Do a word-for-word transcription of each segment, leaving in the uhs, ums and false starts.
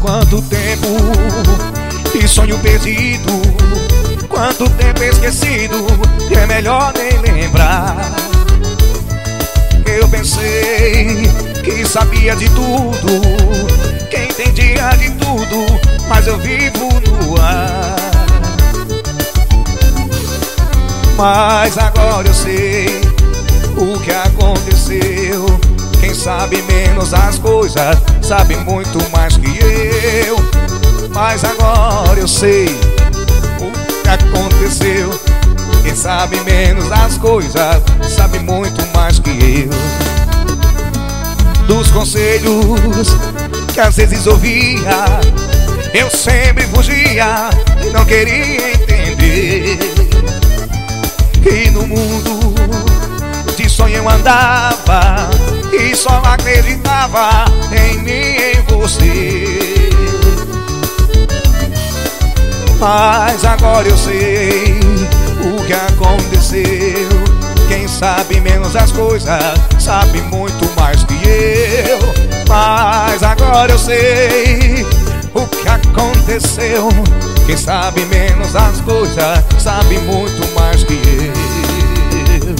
quanto tempo e sonho perdido, quanto tempo esquecido, que é melhor nem lembrar. Eu pensei que sabia de tudo, que entendia de tudo, mas eu vivo no ar. Mas agora eu sei o que aconteceu. Quem sabe menos as coisas sabe muito mais que eu. Mas agora eu sei o que aconteceu. Quem sabe menos as coisas sabe muito mais que eu. Dos conselhos que às vezes ouvia, eu sempre fugia e não queria entender que no mundo de sonho eu andava e só acreditava em mim e em você. Mas agora eu sei o que aconteceu. Quem sabe menos as coisas sabe muito mais que eu. Mas agora eu sei o que aconteceu. Quem sabe menos as coisas sabe muito mais que eu.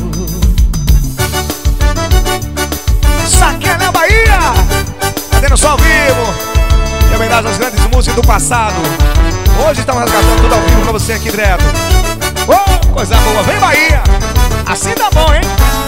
Saquei na Bahia, fazendo só ao vivo, em homenagem às grandes músicas do passado. Hoje estamos resgatando tudo ao vivo pra você aqui direto. Oh, coisa boa, vem Bahia, assim tá bom, hein?